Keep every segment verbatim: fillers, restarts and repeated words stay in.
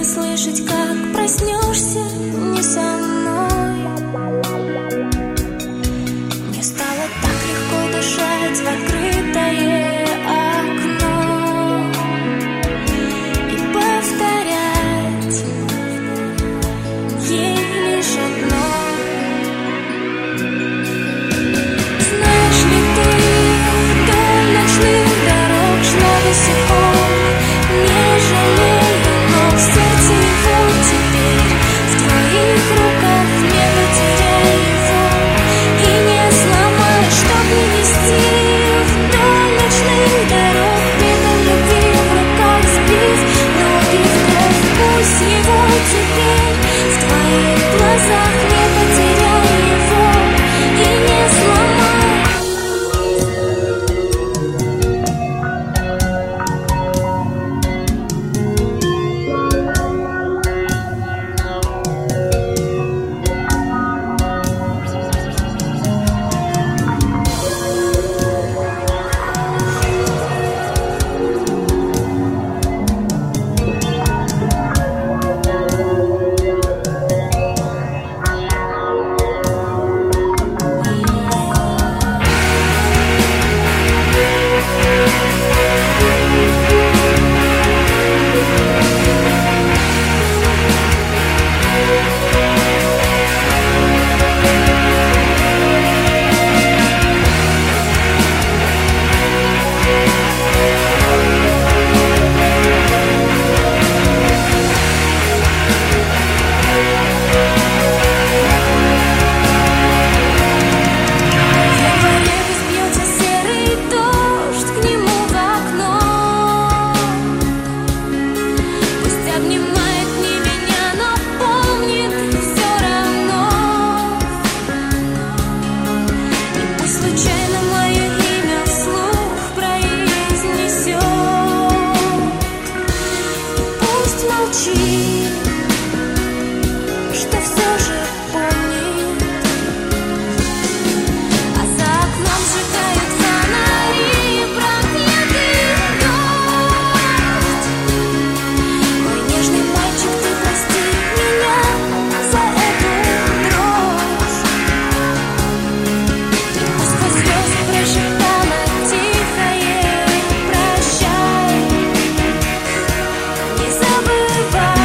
слышать, как проснешься не со мной. Мне стало так легко дышать в открытое окно и повторять ей лишь одно. Знаешь ли ты, вдоль ночных дорог шла босиком, не жалея ног, сердце его теперь в твоих руках, не потеряй его и не сломай, чтоб не нести вдоль ночных дорог, ритм любви в руках сбив ноги в кровь. Пусть его теперь в твоих глазах, не потеряй его и не сломай. Что все же помнит, а за окном сжигают фонари, проклятый дождь. Мой нежный мальчик, ты прости меня за эту дрожь. И пусть сквозь слезы прошептала тихое прощай, не забывай.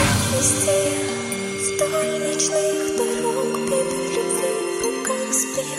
Вдоль ночных дорог, беды любви в руках спит.